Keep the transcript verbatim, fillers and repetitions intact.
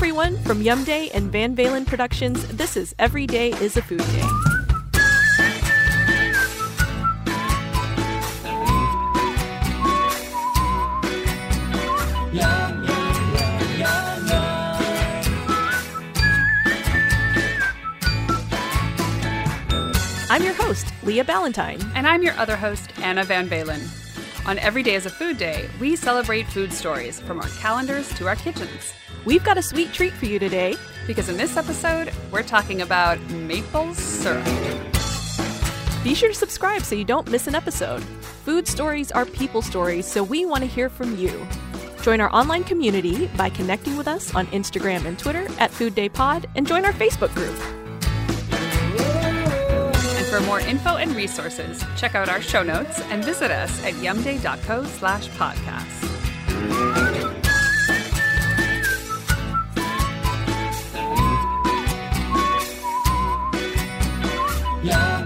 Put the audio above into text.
everyone, from Yum Day and Van Valen Productions, this is Every Day is a Food Day. I'm your host, Leah Ballantyne. And I'm your other host, Anna Van Valen. On Every Day is a Food Day, we celebrate food stories from our calendars to our kitchens. We've got a sweet treat for you today. Because in this episode, we're talking about maple syrup. Be sure to subscribe so you don't miss an episode. Food stories are people stories, so we want to hear from you. Join our online community by connecting with us on Instagram and Twitter at Food Day Pod, and join our Facebook group. For more info and resources, check out our show notes and visit us at yumday.co slash podcast. Yeah.